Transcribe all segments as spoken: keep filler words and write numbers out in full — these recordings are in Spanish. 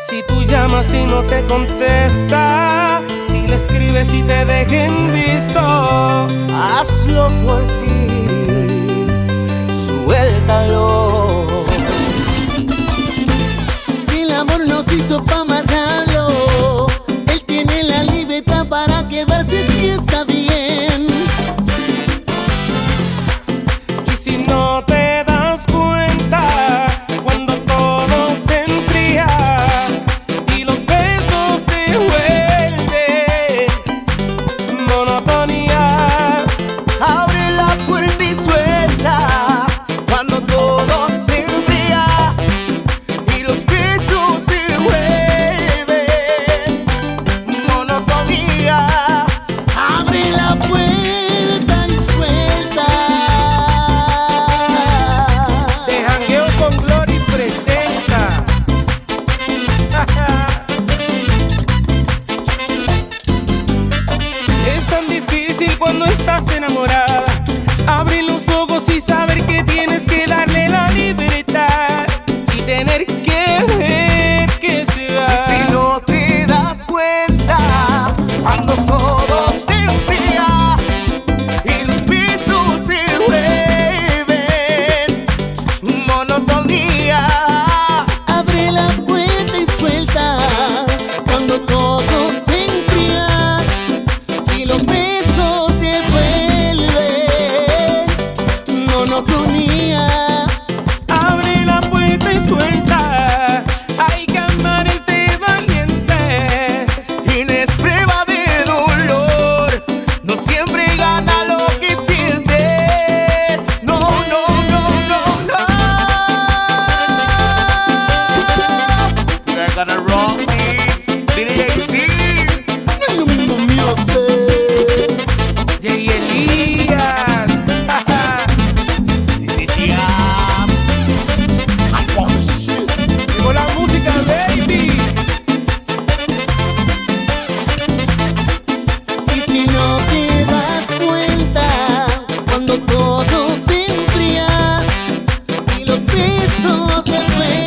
Si tú llamas y no te contesta, si le escribes y te dejen visto, hazlo por ti, suéltalo. El amor nos hizo pa' matarlo. Él tiene la libertad para quedarse si está bien. y si no te das cuenta, cuando todo se enfría y los besos se vuelven monotonía, Abre la puerta y suelta cuando todo se enfría y los besos se vuelven monotonía. Abre la puerta y suelta. de jangueo con Glory presenta. Es tan difícil cuando estás enamorada abrir los ojos y saber que tienes que darle la libertad y tener que ver que se va. Si no te das cuenta cuando todo se enfría y los besos se vuelven monotonía. Abre la puerta y suelta cuando todo se enfría y los besos se vuelven monotonía. Abre la puerta y suelta, hay que amar este valiente. Tienes prueba de dolor, no siempre gana lo que sientes. No, no, no, no, no. They're gonna rock this. D J C. No, no, no, Jay Elías. This is Yam. I want shit. Llegó la música, baby. Y si no te das cuenta cuando todo se enfría y los besos se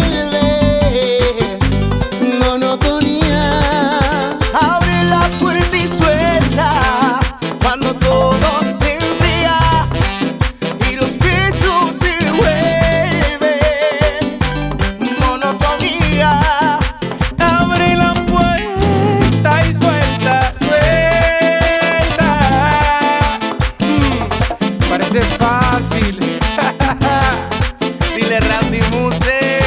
vuelven monotonía. Abre la puerta y suelta cuando todo se enfría y los besos se vuelven monotonía. Abre la puerta y suelta, suelta. Mm, parece fácil. Dile Randy Muse.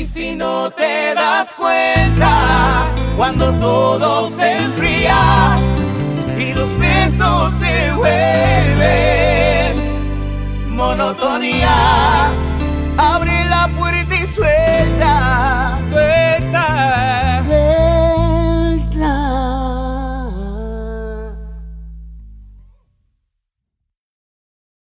Y si no te das cuenta, cuando todo se enfría y los besos se vuelven monotonía.